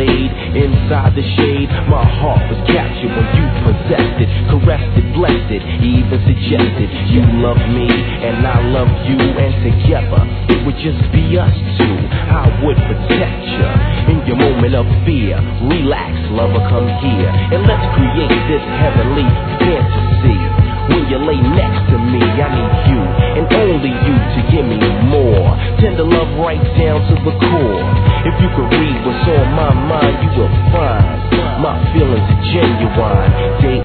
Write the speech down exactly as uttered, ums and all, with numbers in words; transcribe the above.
laid inside the shade. My heart was captured when you possessed it, caressed it, blessed it, even suggested you love me and I love you, and together it would just be us two. I would protect you in your moment of fear. Relax, lover, come here and let's create this heavenly fantasy. When you lay next to me, I need you and only you to give me more tender love right down to the core. If you could read what's on my mind, you will find my feelings are genuine. They